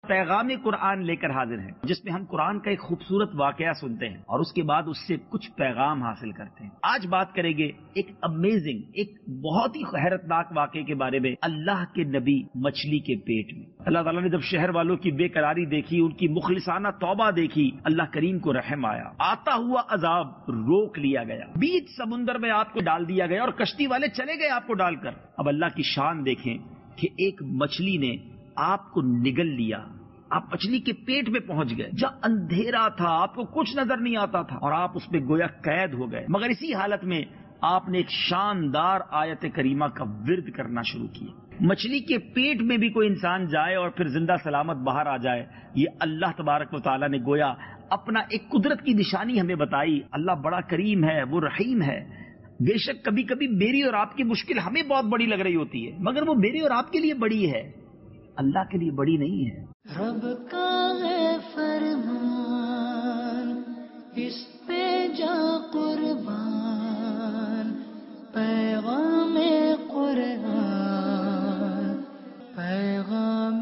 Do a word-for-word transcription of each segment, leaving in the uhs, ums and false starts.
پیغام قرآن لے کر حاضر ہیں، جس میں ہم قرآن کا ایک خوبصورت واقعہ سنتے ہیں اور اس کے بعد اس سے کچھ پیغام حاصل کرتے ہیں۔ آج بات کریں گے ایک امیزنگ، ایک بہت ہی حیرت ناک واقعے کے بارے میں، اللہ کے نبی مچھلی کے پیٹ میں۔ اللہ تعالیٰ نے جب شہر والوں کی بے قراری دیکھی، ان کی مخلصانہ توبہ دیکھی، اللہ کریم کو رحم آیا، آتا ہوا عذاب روک لیا گیا، بیچ سمندر میں آپ کو ڈال دیا گیا اور کشتی والے چلے گئے آپ کو ڈال کر۔ اب اللہ کی شان دیکھیں کہ ایک مچھلی نے آپ کو نگل لیا، آپ مچھلی کے پیٹ میں پہنچ گئے، جہاں اندھیرا تھا، آپ کو کچھ نظر نہیں آتا تھا اور آپ اس میں گویا قید ہو گئے، مگر اسی حالت میں آپ نے ایک شاندار آیت کریمہ کا ورد کرنا شروع کیا۔ مچھلی کے پیٹ میں بھی کوئی انسان جائے اور پھر زندہ سلامت باہر آ جائے، یہ اللہ تبارک و تعالیٰ نے گویا اپنا ایک قدرت کی نشانی ہمیں بتائی۔ اللہ بڑا کریم ہے، وہ رحیم ہے۔ بے شک کبھی کبھی میری اور آپ کی مشکل ہمیں بہت بڑی لگ رہی ہوتی ہے، مگر وہ میرے اور آپ کے لیے بڑی ہے، اللہ کے لیے بڑی نہیں ہے۔ رب کا ہے فرمان، اس پہ جا قربان، پیغام قرآن، پیغام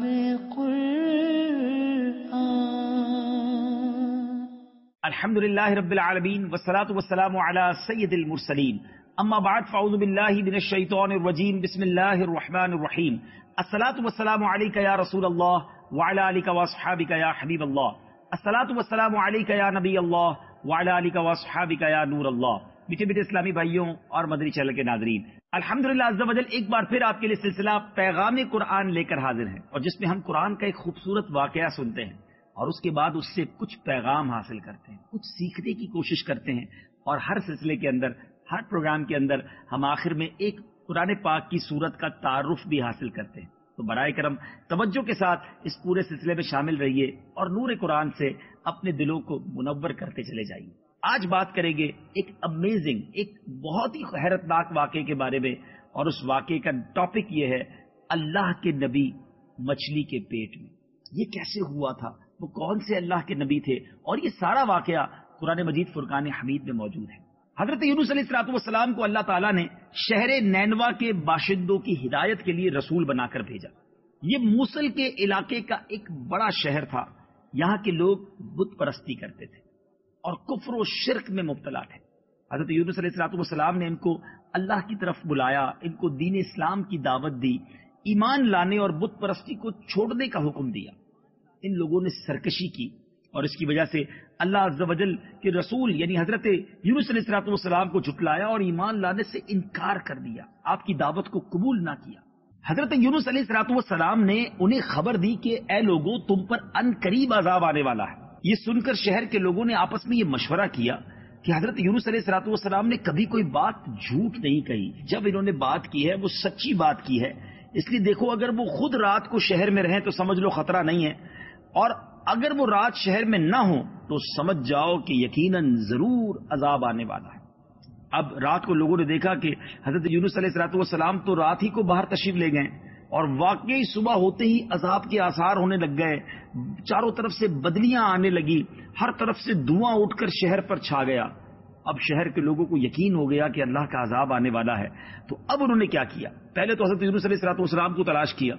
قرآن۔ الحمدللہ رب العالمین والصلاة والسلام علی سید المرسلین، اما بعد فاعوذ باللہ من الشیطان الرجیم، بسم اللہ الرحمن الرحیم۔ الصلاة والسلام علیک یا رسول اللہ وعلی آلک واصحابک یا حبیب اللہ، الصلاة والسلام علیک یا نبی اللہ وعلی آلک واصحابک یا نور اللہ۔ میٹھے میٹھے اسلامی بھائیوں اور مدنی چینل کے ناظرین، الحمدللہ عز و جل ایک بار پھر آپ کے لیے سلسلہ پیغام قرآن لے کر حاضر ہیں، اور جس میں ہم قرآن کا ایک خوبصورت واقعہ سنتے ہیں اور اس کے بعد اس سے کچھ پیغام حاصل کرتے ہیں، کچھ سیکھنے کی کوشش کرتے ہیں، اور ہر سلسلے کے اندر، ہر پروگرام کے اندر ہم آخر میں ایک قرآن پاک کی سورت کا تعارف بھی حاصل کرتے ہیں۔ تو برائے کرم توجہ کے ساتھ اس پورے سلسلے میں شامل رہیے اور نور قرآن سے اپنے دلوں کو منور کرتے چلے جائیے۔ آج بات کریں گے ایک امیزنگ، ایک بہت ہی حیرت ناک واقعے کے بارے میں، اور اس واقعے کا ٹاپک یہ ہے اللہ کے نبی مچھلی کے پیٹ میں۔ یہ کیسے ہوا تھا، وہ کون سے اللہ کے نبی تھے، اور یہ سارا واقعہ قرآن مجید فرقان حمید میں موجود ہے۔ حضرت یونس علیہ الصلوۃ والسلام کو اللہ تعالیٰ نے شہر نینوا کے باشندوں کی ہدایت کے لیے رسول بنا کر بھیجا۔ یہ موصل کے علاقے کا ایک بڑا شہر تھا، یہاں کے لوگ بت پرستی کرتے تھے اور کفر و شرک میں مبتلا تھے۔ حضرت یونس علیہ الصلوۃ والسلام نے ان کو اللہ کی طرف بلایا، ان کو دین اسلام کی دعوت دی، ایمان لانے اور بت پرستی کو چھوڑنے کا حکم دیا۔ ان لوگوں نے سرکشی کی اور اس کی وجہ سے اللہ عز و جل کے رسول یعنی حضرت یونس علیہ الصلوۃ والسلام کو جھٹلایا اور ایمان لانے سے انکار کر دیا، آپ کی دعوت کو قبول نہ کیا۔ حضرت یونس علیہ الصلوۃ والسلام نے انہیں خبر دی کہ اے لوگوں، تم پر ان قریب عذاب آنے والا ہے۔ یہ سن کر شہر کے لوگوں نے آپس میں یہ مشورہ کیا کہ حضرت یونس علیہ الصلوۃ والسلام نے کبھی کوئی بات جھوٹ نہیں کہی، جب انہوں نے بات کی ہے وہ سچی بات کی ہے، اس لیے دیکھو اگر وہ خود رات کو شہر میں رہیں تو سمجھ لو خطرہ نہیں ہے، اور اگر وہ رات شہر میں نہ ہو تو سمجھ جاؤ کہ یقیناً ضرور عذاب آنے والا ہے۔ اب رات کو لوگوں نے دیکھا کہ حضرت یونس علیہ الصلوۃ والسلام تو رات ہی کو باہر تشریف لے گئے، اور واقعی صبح ہوتے ہی عذاب کے آثار ہونے لگ گئے، چاروں طرف سے بدلیاں آنے لگی، ہر طرف سے دھواں اٹھ کر شہر پر چھا گیا۔ اب شہر کے لوگوں کو یقین ہو گیا کہ اللہ کا عذاب آنے والا ہے، تو اب انہوں نے کیا کیا؟ پہلے تو حضرت یونس علیہ الصلوۃ والسلام کو تلاش کیا،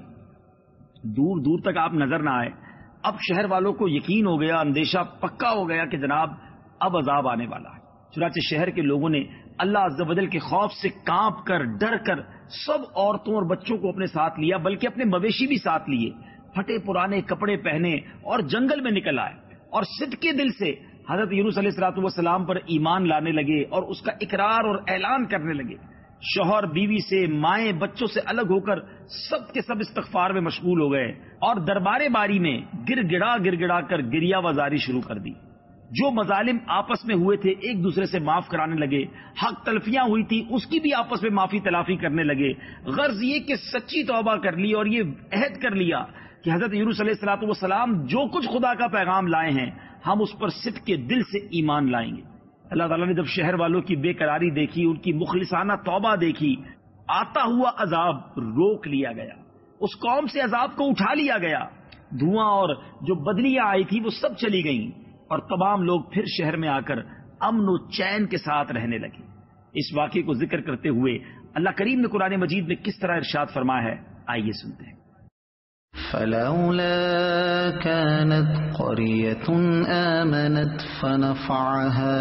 دور دور تک آپ نظر نہ آئے۔ اب شہر والوں کو یقین ہو گیا، اندیشہ پکا ہو گیا کہ جناب اب عذاب آنے والا ہے۔ چنانچہ شہر کے لوگوں نے اللہ عز و جل کے خوف سے کانپ کر، ڈر کر سب عورتوں اور بچوں کو اپنے ساتھ لیا، بلکہ اپنے مویشی بھی ساتھ لیے، پھٹے پرانے کپڑے پہنے اور جنگل میں نکل آئے، اور صدق کے دل سے حضرت یونس علیہ الصلوۃ والسلام پر ایمان لانے لگے اور اس کا اقرار اور اعلان کرنے لگے۔ شوہر بیوی سے، مائیں بچوں سے الگ ہو کر سب کے سب استغفار میں مشغول ہو گئے، اور دربار باری میں گر گڑا گر گڑا کر گریا وزاری شروع کر دی۔ جو مظالم آپس میں ہوئے تھے ایک دوسرے سے معاف کرانے لگے، حق تلفیاں ہوئی تھی اس کی بھی آپس میں معافی تلافی کرنے لگے، غرض یہ کہ سچی توبہ کر لی اور یہ عہد کر لیا کہ حضرت یونس علیہ الصلوۃ والسلام جو کچھ خدا کا پیغام لائے ہیں ہم اس پر صدق کے دل سے ایمان لائیں گے۔ اللہ تعالیٰ نے جب شہر والوں کی بے قراری دیکھی، ان کی مخلصانہ توبہ دیکھی، آتا ہوا عذاب روک لیا گیا، اس قوم سے عذاب کو اٹھا لیا گیا، دھواں اور جو بدلیاں آئی تھی وہ سب چلی گئیں، اور تمام لوگ پھر شہر میں آ کر امن و چین کے ساتھ رہنے لگے۔ اس واقعے کو ذکر کرتے ہوئے اللہ کریم نے قرآن مجید میں کس طرح ارشاد فرمایا ہے، آئیے سنتے ہیں۔ فلولا كانت قرية آمنت فنفعها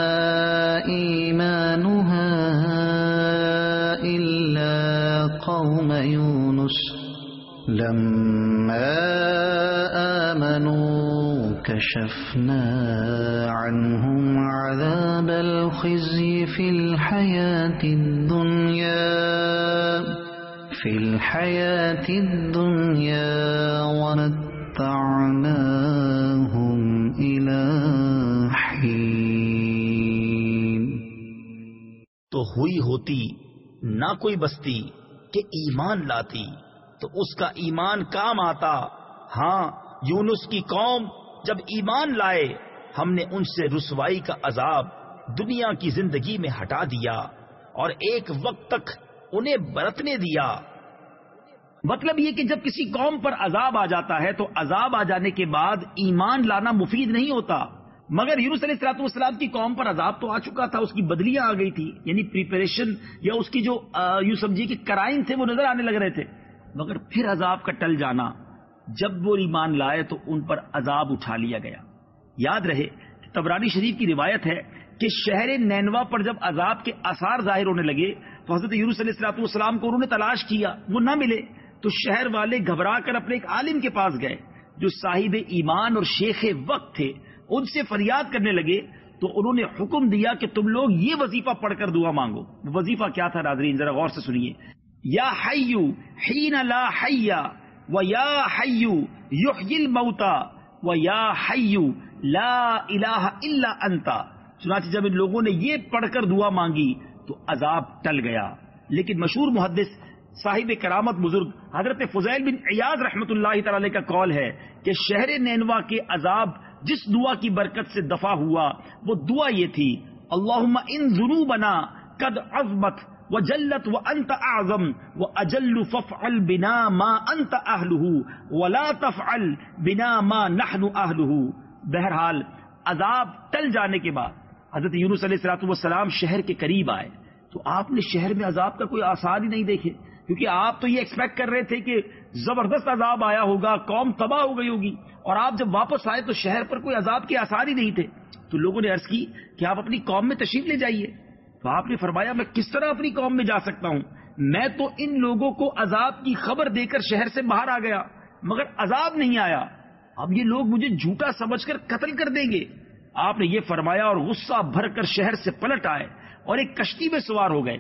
إيمانها إلا قوم يونس لما آمنوا كشفنا عنهم عذاب الخزي في الحياة الدنيا في الحياة الدنيا ومتعناهم إلى حين. تو ہوئی ہوتی نہ کوئی بستی کہ ایمان لاتی تو اس کا ایمان کام آتا. ہاں یونس کی قوم جب ایمان لائے ہم نے ان سے رسوائی کا عذاب دنیا کی زندگی میں ہٹا دیا اور ایک وقت تک انہیں برتنے دیا. مطلب یہ کہ جب کسی قوم پر عذاب آ جاتا ہے تو عذاب آ جانے کے بعد ایمان لانا مفید نہیں ہوتا. مگر یونس علیہ الصلوۃ والسلام کی قوم پر عذاب تو آ چکا تھا، اس کی بدلیاں آ گئی تھی، یعنی پریپریشن یا اس کی جو یوں سمجھیے کہ کرائم تھے وہ نظر آنے لگ رہے تھے. مگر پھر عذاب کا ٹل جانا، جب وہ ایمان لائے تو ان پر عذاب اٹھا لیا گیا. یاد رہے طبرانی شریف کی روایت ہے کہ شہر نینوا پر جب عذاب کے آثار ظاہر ہونے لگے تو حضرت یونس علیہ الصلوۃ والسلام کو انہوں نے تلاش کیا، وہ نہ ملے تو شہر والے گھبرا کر اپنے ایک عالم کے پاس گئے جو صاحب ایمان اور شیخ وقت تھے. ان سے فریاد کرنے لگے تو انہوں نے حکم دیا کہ تم لوگ یہ وظیفہ پڑھ کر دعا مانگو. وہ وظیفہ کیا تھا ناظرین ذرا غور سے سنیے. یا حیو حین لا حی و یا حیو یحیی الموتى و یا حیو لا الہ الا انت. چنانچہ جب ان لوگوں نے یہ پڑھ کر دعا مانگی تو عذاب ٹل گیا. لیکن مشہور محدث صاحب کرامت بزرگ حضرت فضیل بن عیاض رحمۃ اللہ تعالی کا قول ہے کہ شہر نینوا کے عذاب جس دعا کی برکت سے دفع ہوا وہ دعا یہ تھی: اللہم ان ذنوبنا قد عظمت وجلت وانت اعظم واجل فافعل بنا ما انت اہلہ ولا تفعل بنا ما نحن اہلہ. بہرحال عذاب ٹل جانے کے بعد حضرت یونس علیہ الصلوۃ والسلام شہر کے قریب آئے تو آپ نے شہر میں عذاب کا کوئی آثار ہی نہیں دیکھے، کیونکہ آپ تو یہ ایکسپیکٹ کر رہے تھے کہ زبردست عذاب آیا ہوگا، قوم تباہ ہو گئی ہوگی، اور آپ جب واپس آئے تو شہر پر کوئی عذاب کے آثار ہی نہیں تھے. تو لوگوں نے عرض کی کہ آپ اپنی قوم میں تشریف لے جائیے. تو آپ نے فرمایا میں کس طرح اپنی قوم میں جا سکتا ہوں، میں تو ان لوگوں کو عذاب کی خبر دے کر شہر سے باہر آ گیا مگر عذاب نہیں آیا، اب یہ لوگ مجھے جھوٹا سمجھ کر قتل کر دیں گے. آپ نے یہ فرمایا اور غصہ بھر کر شہر سے پلٹ آئے اور ایک کشتی میں سوار ہو گئے.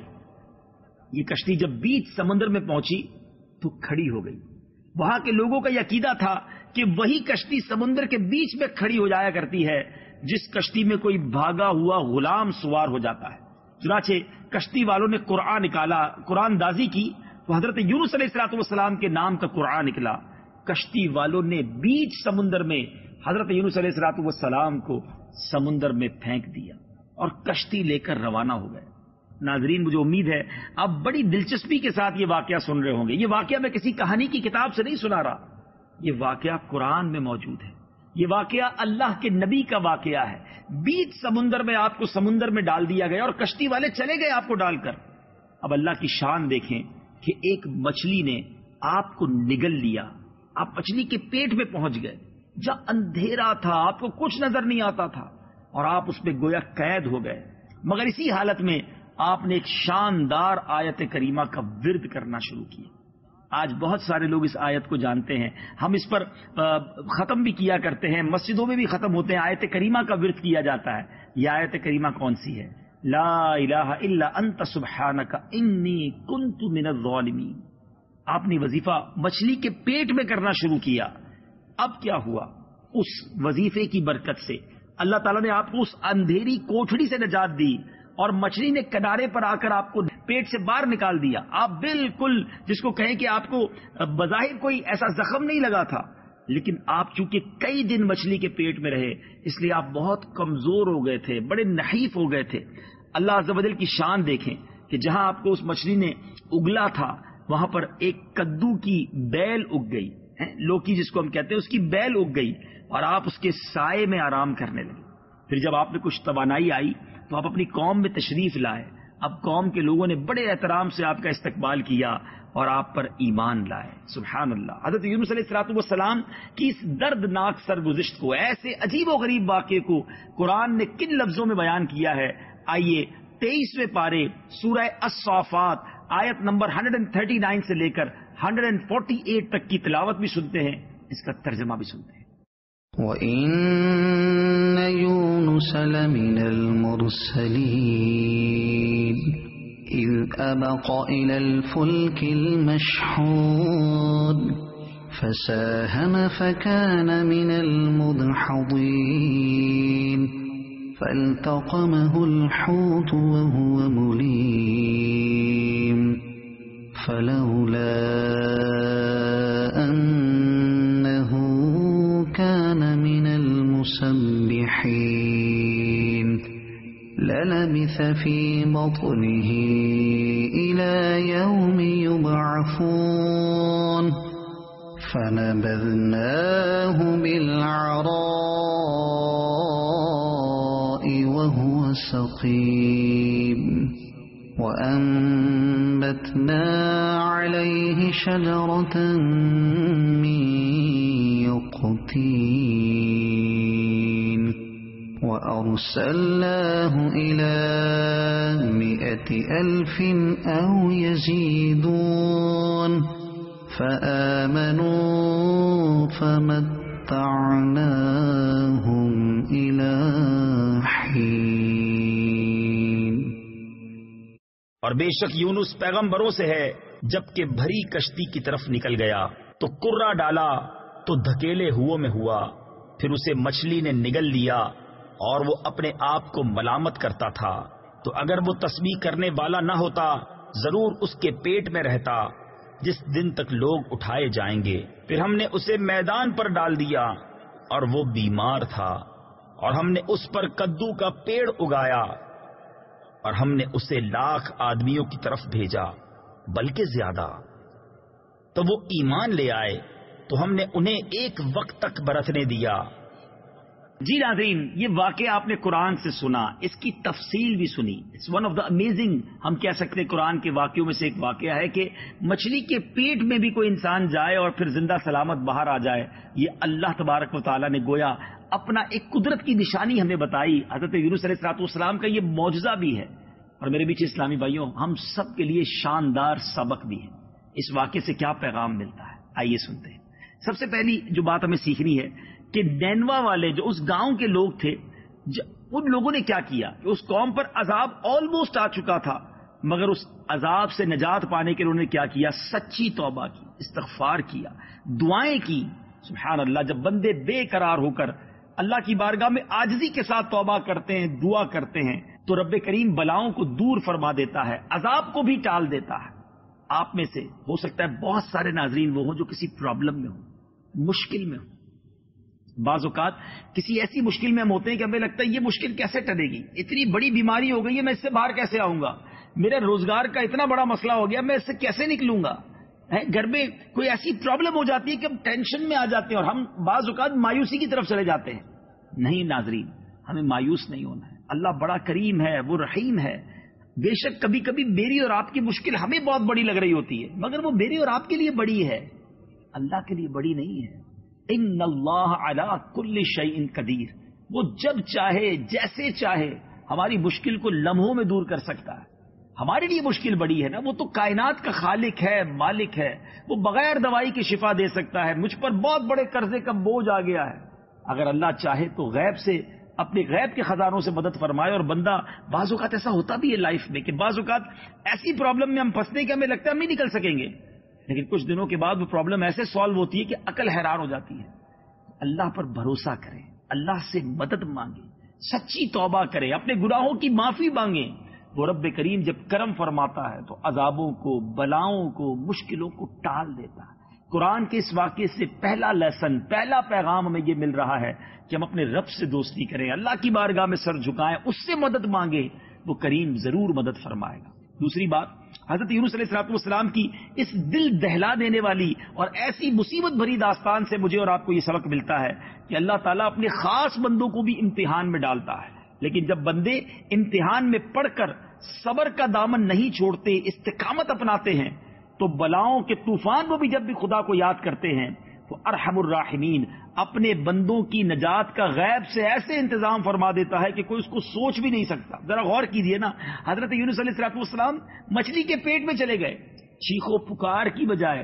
یہ کشتی جب بیچ سمندر میں پہنچی تو کھڑی ہو گئی. وہاں کے لوگوں کا یہ عقیدہ تھا کہ وہی کشتی سمندر کے بیچ میں کھڑی ہو جایا کرتی ہے جس کشتی میں کوئی بھاگا ہوا غلام سوار ہو جاتا ہے. چنانچہ کشتی والوں نے قرآن نکالا، قرآن دازی کی تو حضرت یونس علیہ الصلوۃ والسلام کے نام کا قرآن نکلا. کشتی والوں نے بیچ سمندر میں حضرت یونس علیہ الصلوۃ والسلام کو سمندر میں پھینک دیا اور کشتی لے کر روانہ ہو گئے. ناظرین مجھے امید ہے آپ بڑی دلچسپی کے ساتھ یہ واقعہ سن رہے ہوں گے. یہ واقعہ میں کسی کہانی کی کتاب سے نہیں سنا رہا، یہ واقعہ قرآن میں موجود ہے. یہ واقعہ اللہ کے نبی کا واقعہ ہے. بیچ سمندر میں آپ کو سمندر میں ڈال دیا گیا اور کشتی والے چلے گئے آپ کو ڈال کر. اب اللہ کی شان دیکھیں کہ ایک مچھلی نے آپ کو نگل لیا، آپ مچھلی کے پیٹ میں پہنچ گئے جہاں اندھیرا تھا، آپ کو کچھ نظر نہیں آتا تھا اور آپ اس میں گویا قید ہو گئے. مگر اسی حالت میں آپ نے ایک شاندار آیت کریمہ کا ورد کرنا شروع کیا. آج بہت سارے لوگ اس آیت کو جانتے ہیں، ہم اس پر ختم بھی کیا کرتے ہیں، مسجدوں میں بھی ختم ہوتے ہیں، آیت کریمہ کا ورد کیا جاتا ہے. یہ آیت کریمہ کون سی ہے؟ لا الہ الا انت سبحانک انی کنت من الظالمین. آپ نے وظیفہ مچھلی کے پیٹ میں کرنا شروع کیا. اب کیا ہوا؟ اس وظیفے کی برکت سے اللہ تعالیٰ نے آپ کو اس اندھیری کوٹھڑی سے نجات دی اور مچھلی نے کنارے پر آ کر آپ کو پیٹ سے باہر نکال دیا. آپ بالکل جس کو کہیں کہ آپ کو بظاہر کوئی ایسا زخم نہیں لگا تھا، لیکن آپ چونکہ کئی دن مچھلی کے پیٹ میں رہے اس لیے آپ بہت کمزور ہو گئے تھے، بڑے نحیف ہو گئے تھے. اللہ عز و جل کی شان دیکھیں کہ جہاں آپ کو اس مچھلی نے اگلا تھا وہاں پر ایک کدو کی بیل اگ گئی، لوکی جس کو ہم کہتے ہیں، اس کی بیل اگ گئی اور آپ اس کے سائے میں آرام کرنے لگے. پھر جب آپ نے کچھ توانائی آئی تو آپ اپنی قوم میں تشریف لائے. اب قوم کے لوگوں نے بڑے احترام سے آپ کا استقبال کیا اور آپ پر ایمان لائے. سبحان اللہ. حضرت یونس علیہ الصلوۃ والسلام کی اس دردناک سرگزشت کو، ایسے عجیب و غریب واقعے کو قرآن نے کن لفظوں میں بیان کیا ہے. آئیے تیئیسویں پارے سورہ الصافات آیت نمبر ایک سو انتیس سے لے کر ایک سو اڑتالیس تک کی تلاوت بھی سنتے ہیں، اس کا ترجمہ بھی سنتے ہیں. وَإِنَّ يُونُسَ لَمِنَ الْمُرْسَلِينَ إِذْ أَبَقَ إِلَى الْفُلْكِ الْمَشْحُونِ فَسَاهَمَ فَكَانَ مِنَ الْمُدْحَضِينَ فَالْتَقَمَهُ الْحُوتُ وَهُوَ مُلِيمٌ فَلَوْلَا أَنَّهُ كَانَ مِنَ الْمُسَبِّحِينَ لَلَبِثَ فِي بَطْنِهِ إِلَى يَوْمِ يُبْعَثُونَ فَنَبَذْنَاهُ بِالْعَرَاءِ وَهُوَ سَقِيمٌ وَأَنبَتْنَا عَلَيْهِ شَجَرَةً مِّن يَقْطِينٍ وَأَرْسَلْنَاهُ إِلَى مِائَةِ أَلْفٍ أَوْ يَزِيدُونَ فَآمَنُوا فَمَتَّعْنَاهُمْ إِلَى حِينٍ. اور بے شک یونس پیغمبروں سے ہے، جبکہ بھری کشتی کی طرف نکل گیا تو کرہ ڈالا تو دھکیلے ہوا میں ہوا، پھر اسے مچھلی نے نگل لیا اور وہ اپنے آپ کو ملامت کرتا تھا. تو اگر وہ تسبیح کرنے والا نہ ہوتا ضرور اس کے پیٹ میں رہتا جس دن تک لوگ اٹھائے جائیں گے. پھر ہم نے اسے میدان پر ڈال دیا اور وہ بیمار تھا، اور ہم نے اس پر کدو کا پیڑ اگایا اور ہم نے اسے لاکھ آدمیوں کی طرف بھیجا بلکہ زیادہ. تو وہ ایمان لے آئے تو ہم نے انہیں ایک وقت تک برتنے دیا. جی ناظرین، یہ واقعہ آپ نے قرآن سے سنا، اس کی تفصیل بھی سنی. It's one of the amazing, ہم کہہ سکتے ہیں قرآن کے واقعوں میں سے ایک واقعہ ہے کہ مچھلی کے پیٹ میں بھی کوئی انسان جائے اور پھر زندہ سلامت باہر آ جائے. یہ اللہ تبارک و تعالیٰ نے گویا اپنا ایک قدرت کی نشانی ہمیں بتائی. حضرت یونس علیہ الصلوۃ والسلام کا یہ معجزہ بھی ہے، اور میرے بیچ اسلامی بھائیوں ہم سب کے لیے شاندار سبق بھی ہے. اس واقعے سے کیا پیغام ملتا ہے، آئیے سنتے ہیں. سب سے پہلی جو بات ہمیں سیکھنی ہے کہ نینوا والے جو اس گاؤں کے لوگ تھے، ان لوگوں نے کیا کیا کہ اس قوم پر عذاب آلموسٹ آ چکا تھا، مگر اس عذاب سے نجات پانے کے لیے انہوں نے کیا کیا؟ سچی توبہ کی، استغفار کیا، دعائیں کی. سبحان اللہ. جب بندے بے قرار ہو کر اللہ کی بارگاہ میں عاجزی کے ساتھ توبہ کرتے ہیں، دعا کرتے ہیں، تو رب کریم بلاؤں کو دور فرما دیتا ہے، عذاب کو بھی ٹال دیتا ہے. آپ میں سے ہو سکتا ہے بہت سارے ناظرین وہ ہوں جو کسی پرابلم میں ہوں، مشکل میں ہوں. بعض اوقات کسی ایسی مشکل میں ہم ہوتے ہیں کہ ہمیں لگتا ہے یہ مشکل کیسے ٹلے گی، اتنی بڑی بیماری ہو گئی ہے، میں اس سے باہر کیسے آؤں گا، میرے روزگار کا اتنا بڑا مسئلہ ہو گیا، میں اس سے کیسے نکلوں گا. گھر میں کوئی ایسی پرابلم ہو جاتی ہے کہ ہم ٹینشن میں آ جاتے ہیں اور ہم بعض اوقات مایوسی کی طرف چلے جاتے ہیں. نہیں ناظرین، ہمیں مایوس نہیں ہونا ہے. اللہ بڑا کریم ہے، وہ رحیم ہے. بے شک کبھی کبھی میری اور آپ کی مشکل ہمیں بہت بڑی لگ رہی ہوتی ہے، مگر وہ میری اور آپ کے لیے بڑی ہے، اللہ کے لیے بڑی نہیں ہے. ان اللہ علی کل شیء قدیر. وہ جب چاہے جیسے چاہے ہماری مشکل کو لمحوں میں دور کر سکتا ہے. ہمارے لیے مشکل بڑی ہے نا، وہ تو کائنات کا خالق ہے، مالک ہے، وہ بغیر دوائی کی شفا دے سکتا ہے. مجھ پر بہت بڑے قرضے کا بوجھ آ گیا ہے، اگر اللہ چاہے تو غیب سے، اپنے غیب کے خزانوں سے مدد فرمائے. اور بندہ بعض اوقات ایسا ہوتا بھی ہے لائف میں کہ بعض اوقات ایسی پرابلم میں ہم پھنستے کہ ہمیں لگتا ہے ہم نہیں نکل سکیں گے، لیکن کچھ دنوں کے بعد وہ پرابلم ایسے سالو ہوتی ہے کہ عقل حیران ہو جاتی ہے. اللہ پر بھروسہ کریں، اللہ سے مدد مانگیں، سچی توبہ کریں، اپنے گناہوں کی معافی مانگیں. وہ رب کریم جب کرم فرماتا ہے تو عذابوں کو، بلاؤں کو، مشکلوں کو ٹال دیتا ہے. قرآن کے اس واقعے سے پہلا لیسن، پہلا پیغام ہمیں یہ مل رہا ہے کہ ہم اپنے رب سے دوستی کریں، اللہ کی بارگاہ میں سر جھکائیں، اس سے مدد مانگیں، وہ کریم ضرور مدد فرمائے گا. دوسری بات، حضرت یونس علیہ الصلوۃ والسلام کی اس دل دہلا دینے والی اور ایسی مصیبت بھری داستان سے مجھے اور آپ کو یہ سبق ملتا ہے کہ اللہ تعالیٰ اپنے خاص بندوں کو بھی امتحان میں ڈالتا ہے، لیکن جب بندے امتحان میں پڑھ کر صبر کا دامن نہیں چھوڑتے، استقامت اپناتے ہیں، تو بلاؤں کے طوفان وہ بھی جب بھی خدا کو یاد کرتے ہیں تو ارحم الراحمین اپنے بندوں کی نجات کا غیب سے ایسے انتظام فرما دیتا ہے کہ کوئی اس کو سوچ بھی نہیں سکتا. ذرا غور کیجئے نا, حضرت یونس علیہ الصلوۃ والسلام مچھلی کے پیٹ میں چلے گئے, چیخو پکار کی بجائے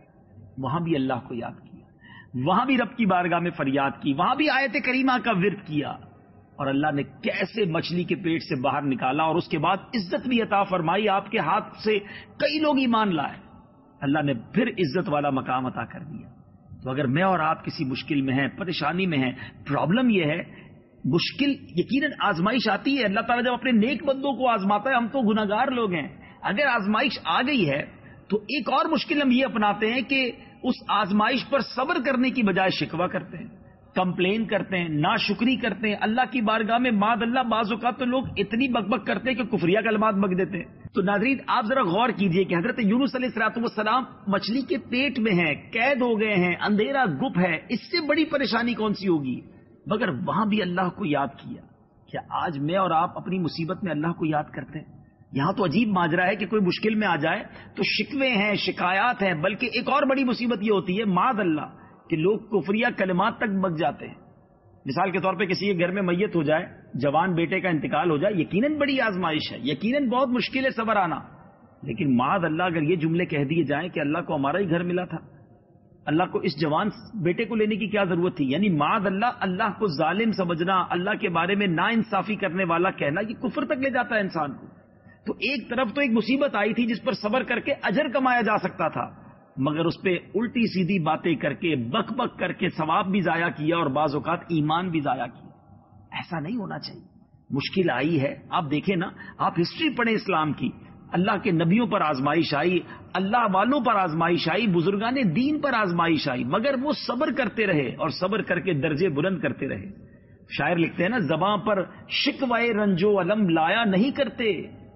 وہاں بھی اللہ کو یاد کیا, وہاں بھی رب کی بارگاہ میں فریاد کی, وہاں بھی آیت کریمہ کا ورد کیا, اور اللہ نے کیسے مچھلی کے پیٹ سے باہر نکالا, اور اس کے بعد عزت بھی عطا فرمائی, آپ کے ہاتھ سے کئی لوگ ایمان لائے, اللہ نے پھر عزت والا مقام عطا کر دیا. تو اگر میں اور آپ کسی مشکل میں ہیں, پریشانی میں ہیں, پرابلم یہ ہے, مشکل یقیناً آزمائش آتی ہے, اللہ تعالیٰ جب اپنے نیک بندوں کو آزماتا ہے, ہم تو گناہگار لوگ ہیں, اگر آزمائش آ گئی ہے تو ایک اور مشکل ہم یہ اپناتے ہیں کہ اس آزمائش پر صبر کرنے کی بجائے شکوہ کرتے ہیں, کمپلین کرتے ہیں, ناشکری کرتے ہیں. اللہ کی بارگاہ میں ماد اللہ بعض اوقات تو لوگ اتنی بک بک کرتے ہیں کہ کفریہ کلمات بک دیتے ہیں. تو ناظرین آپ ذرا غور کیجئے کہ حضرت یونس علیہ الصلوۃ والسلام مچھلی کے پیٹ میں ہیں, قید ہو گئے ہیں, اندھیرا گپ ہے, اس سے بڑی پریشانی کون سی ہوگی, مگر وہاں بھی اللہ کو یاد کیا. کیا آج میں اور آپ اپنی مصیبت میں اللہ کو یاد کرتے ہیں؟ یہاں تو عجیب ماجرا ہے کہ کوئی مشکل میں آ جائے تو شکوے ہیں, شکایات ہیں, بلکہ ایک اور بڑی مصیبت یہ ہوتی ہے معاذ اللہ کہ لوگ کفریہ کلمات تک بک جاتے ہیں. مثال کے طور پہ کسی کے گھر میں میت ہو جائے, جوان بیٹے کا انتقال ہو جائے, یقیناً بڑی آزمائش ہے, یقیناً بہت مشکل ہے صبر آنا, لیکن معاذ اللہ اگر یہ جملے کہہ دیے جائیں کہ اللہ کو ہمارا ہی گھر ملا تھا, اللہ کو اس جوان بیٹے کو لینے کی کیا ضرورت تھی, یعنی معاذ اللہ اللہ کو ظالم سمجھنا, اللہ کے بارے میں نا انصافی کرنے والا کہنا, یہ کفر تک لے جاتا ہے انسان کو. تو ایک طرف تو ایک مصیبت آئی تھی جس پر صبر کر کے اجر کمایا جا سکتا تھا, مگر اس پہ الٹی سیدھی باتیں کر کے, بک بک کر کے ثواب بھی ضائع کیا اور بعض اوقات ایمان بھی ضائع کیا. ایسا نہیں ہونا چاہیے. مشکل آئی ہے, آپ دیکھیں نا, آپ ہسٹری پڑھیں اسلام کی, اللہ کے نبیوں پر آزمائش آئی, اللہ والوں پر آزمائش آئی, بزرگان دین پر آزمائش آئی, مگر وہ صبر کرتے رہے اور صبر کر کے درجے بلند کرتے رہے. شاعر لکھتے ہیں نا, زباں پر شکوائے رنجو علم لایا نہیں کرتے,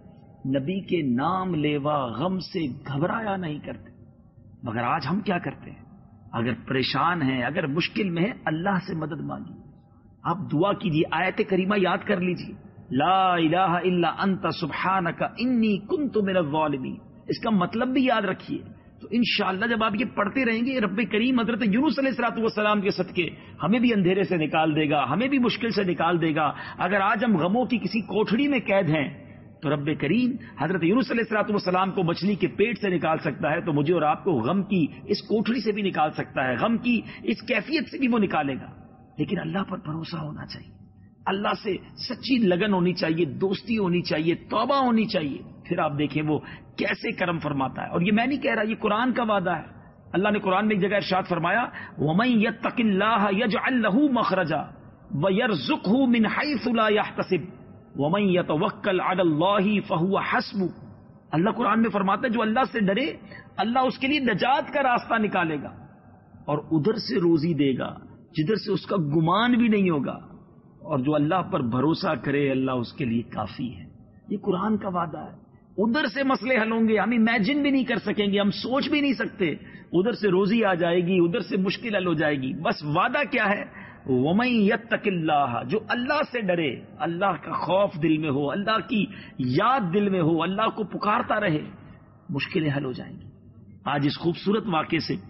نبی کے نام لیوا غم سے گھبرایا نہیں کرتے. مگر آج ہم کیا کرتے ہیں, اگر پریشان ہیں, اگر مشکل میں ہیں, اللہ سے مدد مانگی, آپ دعا کیجیے, آیت کریمہ یاد کر لیجیے, لا الہ الا انت سبحانک انی کنت من الظالمین, اس کا مطلب بھی یاد رکھیے. تو انشاءاللہ جب آپ یہ پڑھتے رہیں گے, رب کریم حضرت یونس علیہ الصلوۃ والسلام کے صدقے ہمیں بھی اندھیرے سے نکال دے گا, ہمیں بھی مشکل سے نکال دے گا. اگر آج ہم غموں کی کسی کوٹھڑی میں قید ہیں تو رب کریم حضرت یونس علیہ الصلوۃ والسلام کو مچھلی کے پیٹ سے نکال سکتا ہے, تو مجھے اور آپ کو غم کی اس کوٹھڑی سے بھی نکال سکتا ہے, غم کی اس کیفیت سے بھی وہ نکالے گا. لیکن اللہ پر بھروسہ ہونا چاہیے, اللہ سے سچی لگن ہونی چاہیے, دوستی ہونی چاہیے, توبہ ہونی چاہیے. پھر آپ دیکھیں وہ کیسے کرم فرماتا ہے. اور یہ میں نہیں کہہ رہا, یہ قرآن کا وعدہ ہے. اللہ نے قرآن میں ایک جگہ ارشاد فرمایا, وَمَن يَتَّقِ اللَّهَ يَجْعَل لَّهُ مَخْرَجًا وَيَرْزُقْهُ مِنْ حَيْثُ لَا يَحْتَسِبُ وَمَن يَتَوَكَّلْ عَلَى اللَّهِ فَهُوَ حَسْبُهُ. اللہ قرآن میں فرماتا ہے جو اللہ سے ڈرے اللہ اس کے لیے نجات کا راستہ نکالے گا اور ادھر سے روزی دے گا جدھر سے اس کا گمان بھی نہیں ہوگا, اور جو اللہ پر بھروسہ کرے اللہ اس کے لیے کافی ہے. یہ قرآن کا وعدہ ہے. ادھر سے مسئلے حل ہوں گے, ہم امیجن بھی نہیں کر سکیں گے, ہم سوچ بھی نہیں سکتے. ادھر سے روزی آ جائے گی, ادھر سے مشکل حل ہو جائے گی. بس وعدہ کیا ہے, وَمَن يَتَّقِ اللَّهَ, جو اللہ سے ڈرے, اللہ کا خوف دل میں ہو, اللہ کی یاد دل میں ہو, اللہ کو پکارتا رہے, مشکلیں حل ہو جائیں گی. آج اس خوبصورت واقعے سے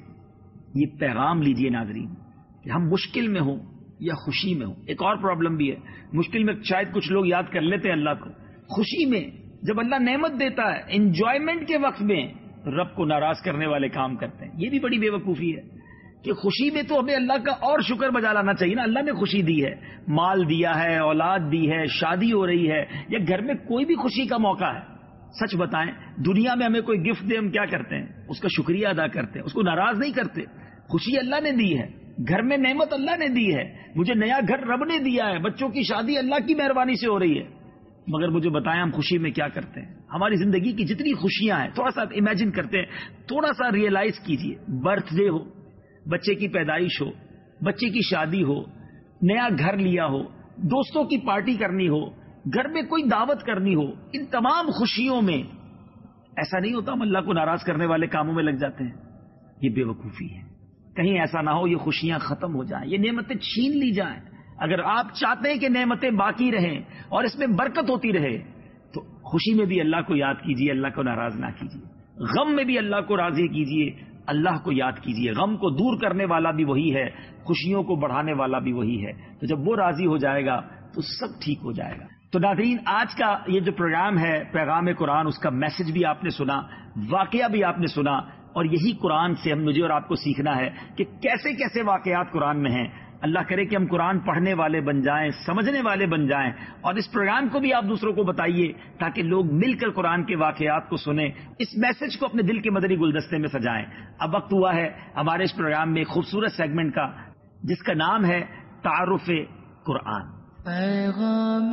یہ پیغام لیجئے ناظرین کہ ہم مشکل میں ہوں یا خوشی میں ہوں. ایک اور پرابلم بھی ہے, مشکل میں شاید کچھ لوگ یاد کر لیتے ہیں اللہ کو, خوشی میں جب اللہ نعمت دیتا ہے, انجوائمنٹ کے وقت میں رب کو ناراض کرنے والے کام کرتے ہیں. یہ بھی بڑی بے وقوفی ہے کہ خوشی میں تو ہمیں اللہ کا اور شکر بجا لانا چاہیے نا. اللہ نے خوشی دی ہے, مال دیا ہے, اولاد دی ہے, شادی ہو رہی ہے, یا گھر میں کوئی بھی خوشی کا موقع ہے. سچ بتائیں, دنیا میں ہمیں کوئی گفٹ دے, ہم کیا کرتے ہیں, اس کا شکریہ ادا کرتے ہیں, اس کو ناراض نہیں کرتے. خوشی اللہ نے دی ہے, گھر میں نعمت اللہ نے دی ہے, مجھے نیا گھر رب نے دیا ہے, بچوں کی شادی اللہ کی مہربانی سے ہو رہی ہے. مگر مجھے بتائیں ہم خوشی میں کیا کرتے ہیں. ہماری زندگی کی جتنی خوشیاں ہیں تھوڑا سا امیجن کرتے ہیں, تھوڑا سا ریئلائز کیجئے. برتھ ڈے ہو, بچے کی پیدائش ہو, بچے کی شادی ہو, نیا گھر لیا ہو, دوستوں کی پارٹی کرنی ہو, گھر میں کوئی دعوت کرنی ہو, ان تمام خوشیوں میں ایسا نہیں ہوتا ہم اللہ کو ناراض کرنے والے کاموں میں لگ جاتے ہیں. یہ بے وقوفی ہے. کہیں ایسا نہ ہو یہ خوشیاں ختم ہو جائیں, یہ نعمتیں چھین لی جائیں. اگر آپ چاہتے ہیں کہ نعمتیں باقی رہیں اور اس میں برکت ہوتی رہے تو خوشی میں بھی اللہ کو یاد کیجیے, اللہ کو ناراض نہ کیجیے. غم میں بھی اللہ کو راضی کیجئے، اللہ کو یاد کیجئے. غم کو دور کرنے والا بھی وہی ہے، خوشیوں کو بڑھانے والا بھی وہی ہے. تو جب وہ راضی ہو جائے گا تو سب ٹھیک ہو جائے گا. تو ناظرین، آج کا یہ جو پروگرام ہے پیغام قرآن، اس کا میسج بھی آپ نے سنا، واقعہ بھی آپ نے سنا، اور یہی قرآن سے ہم مجھے اور آپ کو سیکھنا ہے کہ کیسے کیسے واقعات قرآن میں ہیں. اللہ کرے کہ ہم قرآن پڑھنے والے بن جائیں، سمجھنے والے بن جائیں، اور اس پروگرام کو بھی آپ دوسروں کو بتائیے تاکہ لوگ مل کر قرآن کے واقعات کو سنیں، اس میسج کو اپنے دل کے مدنی گلدستے میں سجائیں. اب وقت ہوا ہے ہمارے اس پروگرام میں ایک خوبصورت سیگمنٹ کا، جس کا نام ہے تعارف قرآن. پیغام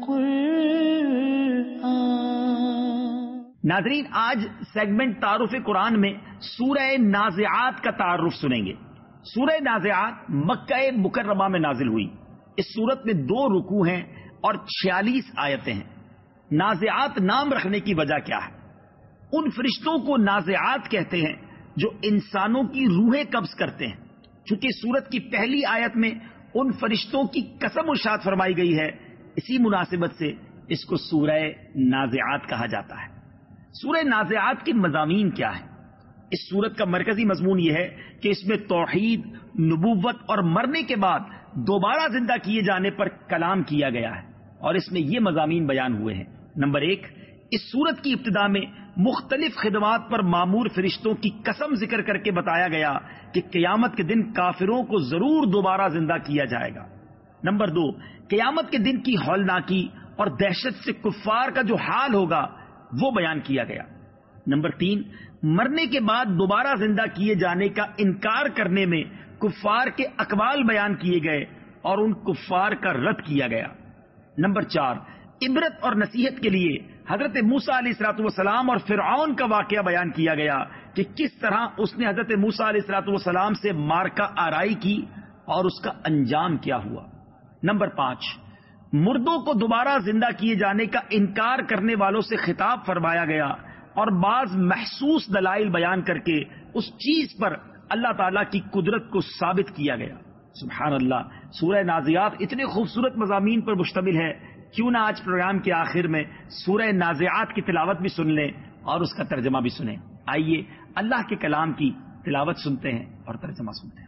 قرآن. ناظرین، آج سیگمنٹ تعارف قرآن میں سورہ نازعات کا تعارف سنیں گے. سورہ نازعات مکہ مکرمہ میں نازل ہوئی. اس سورت میں دو رکوع ہیں اور چھیالیس آیتیں ہیں. نازعات نام رکھنے کی وجہ کیا ہے؟ ان فرشتوں کو نازعات کہتے ہیں جو انسانوں کی روحیں قبض کرتے ہیں. چونکہ سورت کی پہلی آیت میں ان فرشتوں کی قسم ارشاد فرمائی گئی ہے، اسی مناسبت سے اس کو سورہ نازعات کہا جاتا ہے. سورہ نازعات کے مضامین کیا ہیں؟ اس سورت کا مرکزی مضمون یہ ہے کہ اس میں توحید، نبوت اور مرنے کے بعد دوبارہ زندہ کیے جانے پر کلام کیا گیا ہے، اور اس میں یہ مضامین بیان ہوئے ہیں. نمبر ایک، اس سورت کی ابتدا میں مختلف خدمات پر مامور فرشتوں کی قسم ذکر کر کے بتایا گیا کہ قیامت کے دن کافروں کو ضرور دوبارہ زندہ کیا جائے گا. نمبر دو، قیامت کے دن کی ہولناکی اور دہشت سے کفار کا جو حال ہوگا وہ بیان کیا گیا. نمبر تین، مرنے کے بعد دوبارہ زندہ کیے جانے کا انکار کرنے میں کفار کے اقوال بیان کیے گئے اور ان کفار کا رد کیا گیا. نمبر چار، عبرت اور نصیحت کے لیے حضرت موسیٰ علیہ الصلوۃ والسلام اور فرعون کا واقعہ بیان کیا گیا کہ کس طرح اس نے حضرت موسیٰ علیہ الصلوۃ والسلام سے مارکہ آرائی کی اور اس کا انجام کیا ہوا. نمبر پانچ، مردوں کو دوبارہ زندہ کیے جانے کا انکار کرنے والوں سے خطاب فرمایا گیا اور بعض محسوس دلائل بیان کر کے اس چیز پر اللہ تعالیٰ کی قدرت کو ثابت کیا گیا. سبحان اللہ، سورہ نازعات اتنے خوبصورت مضامین پر مشتمل ہے. کیوں نہ آج پروگرام کے آخر میں سورہ نازعات کی تلاوت بھی سن لیں اور اس کا ترجمہ بھی سنیں. آئیے اللہ کے کلام کی تلاوت سنتے ہیں اور ترجمہ سنتے ہیں.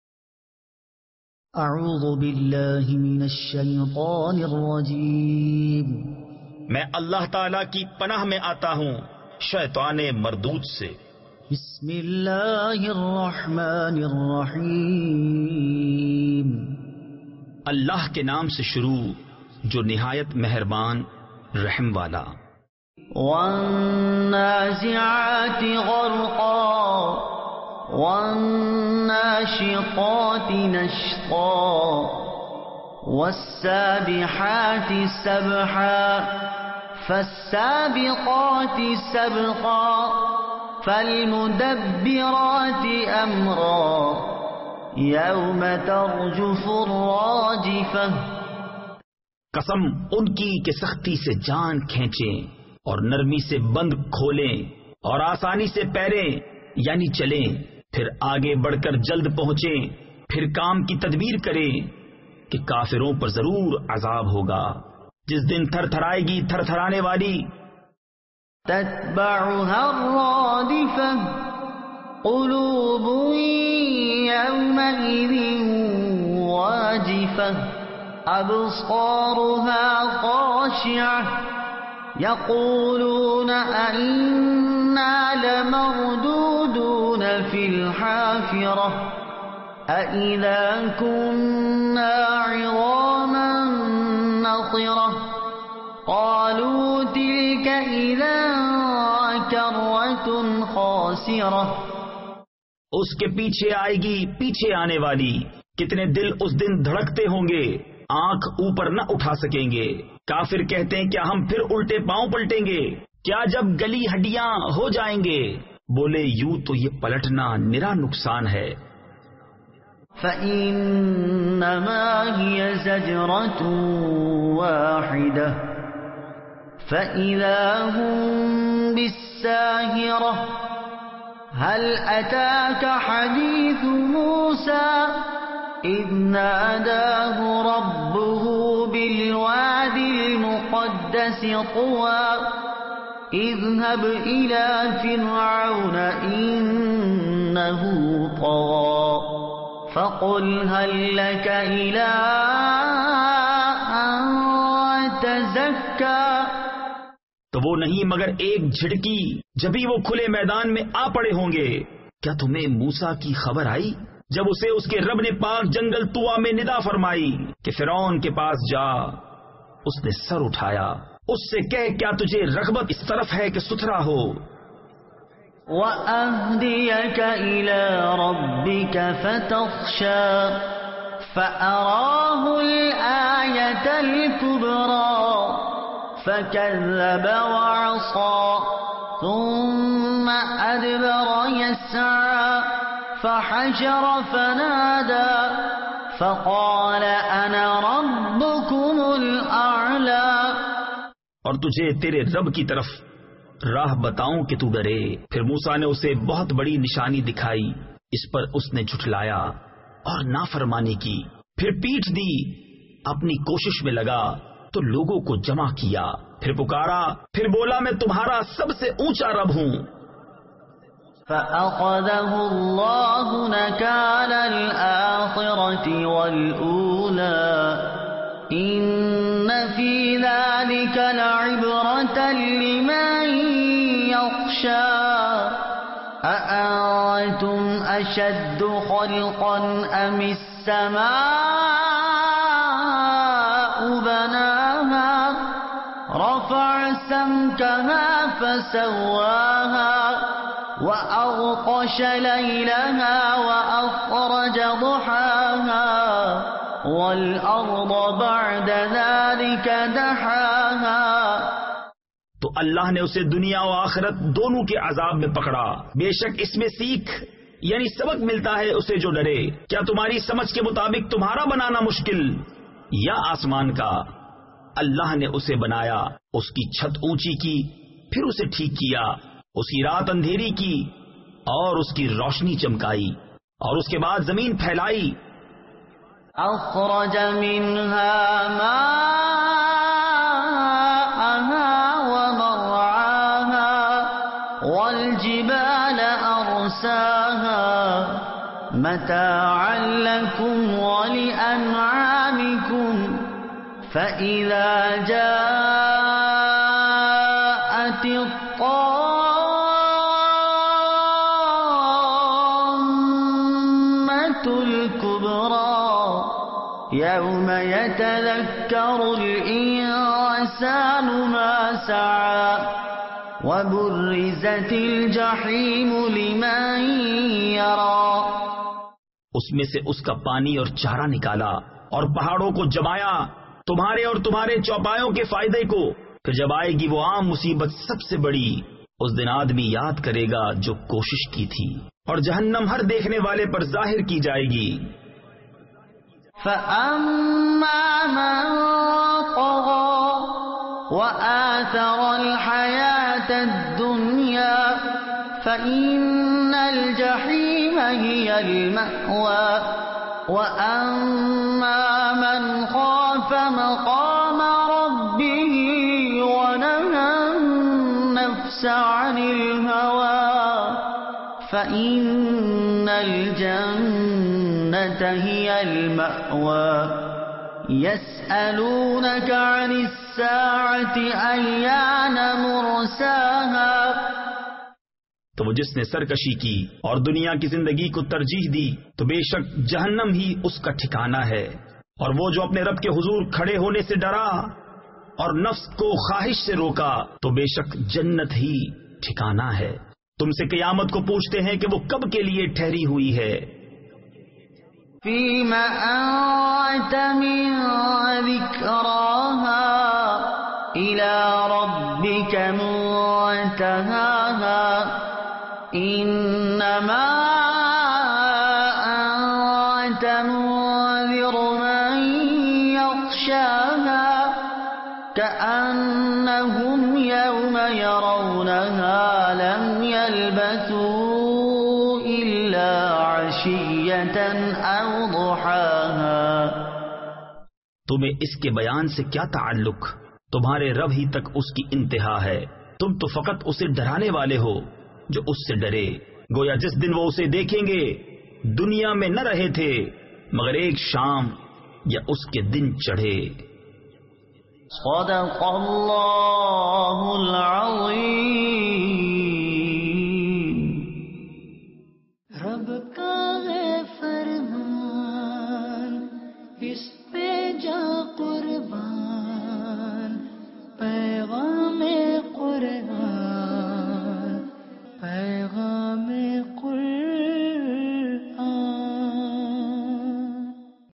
اعوذ باللہ من الشیطان الرجیم. میں اللہ تعالیٰ کی پناہ میں آتا ہوں شیطان مردود سے. بسم اللہ الرحمن الرحیم. اللہ کے نام سے شروع جو نہایت مہربان رحم والا. والنازعات غرقا والناشطات نشطا والسابحات سبحا فالسابقات سبقا فالمدبرات امرا یوم ترجف الراجفہ. قسم ان کی کہ سختی سے جان کھینچیں اور نرمی سے بند کھولیں اور آسانی سے پیریں یعنی چلیں، پھر آگے بڑھ کر جلد پہنچیں، پھر کام کی تدبیر کریں کہ کافروں پر ضرور عذاب ہوگا جس دن تھر تھرائے گی تھر تھرانے والی. تتبعها الرادفة قلوب يومئذ واجفة أبصارها خاشعة يقولون أئنا لمردودون في الحافرة أئذا كنا عظاما نخرة قالوا تلك إذا كرة خاسرة. اس کے پیچھے آئے گی پیچھے آنے والی. کتنے دل اس دن دھڑکتے ہوں گے، آنکھ اوپر نہ اٹھا سکیں گے. کافر کہتے ہیں کیا ہم پھر الٹے پاؤں پلٹیں گے؟ کیا جب گلی ہڈیاں ہو جائیں گے؟ بولے یوں تو یہ پلٹنا نرا نقصان ہے. فإنما هي زجرة واحدة فإذا هم بالساهرة. هل أتاك حديث موسى إذ ناداه ربه بالوادي المقدس طوى اذهب إلى فرعون إنه طغى فقل هل لك إلى أن تزكى. تو وہ نہیں مگر ایک جھڑکی جبھی وہ کھلے میدان میں آ پڑے ہوں گے. کیا تمہیں موسیٰ کی خبر آئی جب اسے اس کے رب نے پاک جنگل طوا میں ندا فرمائی کہ فرعون کے پاس جا؟ اس نے سر اٹھایا. اس سے کہہ کیا تجھے رغبت اس طرف ہے کہ ستھرا ہو؟ وَأَهْدِيَكَ إِلَى رَبِّكَ فَتَخْشَى فَأَرَاهُ الْآيَةَ الْكُبْرَى فَكَذَّبَ وَعَصَى ثُمَّ أَدْبَرَ يَسْعَى فَحَشَرَ فَنَادَى فَقَالَ أَنَا رَبُّكُمُ الْأَعْلَى. اور تجھے تیرے رب کی طرف راہ بتاؤں کہ تو ڈرے. پھر موسیٰ نے اسے بہت بڑی نشانی دکھائی. اس پر اس نے جھٹلایا اور نافرمانی کی. پھر پیٹھ دی. اپنی کوشش میں لگا تو لوگوں کو جمع کیا. پھر پکارا. پھر بولا میں تمہارا سب سے اونچا رب ہوں. فَأَخَذَهُ اللَّهُ نَكَالَ الْآخِرَةِ وَالْأُولَى إِنَّ فِي ذَلِكَ لَعِبْرَةً لِمَن يَخْشَى أَأَنتُمْ أَشَدُّ خَلْقًا أَمِ السَّمَاءُ بَنَاهَا رَفَعَ سَمْكَهَا فَسَوَّاهَا وَأَغْطَشَ لَيْلَهَا وَأَخْرَجَ ضُحَاهَا وَالْأَرْضَ بَعْدَ ذَلِكَ دَحَاهَا. تو اللہ نے اسے دنیا و آخرت دونوں کے عذاب میں پکڑا. بے شک اس میں سیکھ یعنی سبق ملتا ہے اسے جو ڈرے. کیا تمہاری سمجھ کے مطابق تمہارا بنانا مشکل یا آسمان کا؟ اللہ نے اسے بنایا، اس کی چھت اونچی کی، پھر اسے ٹھیک کیا، اس کی رات اندھیری کی اور اس کی روشنی چمکائی، اور اس کے بعد زمین پھیلائی. أخرج منها ماءها ومرعاها والجبال أرساها متاعا لكم ولأنعامكم فإذا جاءت الطامة الكبرى يوم يتذكر الإنسان ما سعى وبرزت الجحيم لمن يرى. اس میں سے اس کا پانی اور چارہ نکالا اور پہاڑوں کو جمایا تمہارے اور تمہارے چوپایوں کے فائدے کو. پھر جب آئے گی وہ عام مصیبت سب سے بڑی، اس دن آدمی یاد کرے گا جو کوشش کی تھی، اور جہنم ہر دیکھنے والے پر ظاہر کی جائے گی. فَأَمَّا مَن طَغَى وَآثَرَ الْحَيَاةَ الدُّنْيَا فَإِنَّ الْجَحِيمَ هِيَ الْمَأْوَى وَأَمَّا مَنْ خَافَ مَقَامَ رَبِّهِ وَنَهَى النَّفْسَ عَنِ الْهَوَى فَإِنَّ الْجَنَّةَ هِيَ الْمَأْوَى. يَسْأَلُونَكَ عَنِ السَّاعَةِ أَيَّانَ مُرْسَاهَا. تو وہ جس نے سرکشی کی اور دنیا کی زندگی کو ترجیح دی تو بے شک جہنم ہی اس کا ٹھکانہ ہے. اور وہ جو اپنے رب کے حضور کھڑے ہونے سے ڈرا اور نفس کو خواہش سے روکا تو بے شک جنت ہی ٹھکانہ ہے. تم سے قیامت کو پوچھتے ہیں کہ وہ کب کے لیے ٹھہری ہوئی ہے. فِيمَ أَنْتَ مِنْ ذِكْرَاهَا إِلَى رَبِّكَ مُنْتَهَاهَا إِنَّمَا أَنْتَ مُنْذِرُ مَنْ يَخْشَاهَا كَأَنَّهُمْ يَوْمَ يَرَوْنَهَا لَمْ يَلْبَثُوا إِلَّا عَشِيَّةً أَوْ ضُحَاهَا. تمہیں اس کے بیان سے کیا تعلق؟ تمہارے رب ہی تک اس کی انتہا ہے. تم تو فقط اسے ڈرانے والے ہو جو اس سے ڈرے، گویا جس دن وہ اسے دیکھیں گے دنیا میں نہ رہے تھے مگر ایک شام یا اس کے دن چڑھے۔ صدق اللہ العظیم۔ رب کا ہے فرمان، اس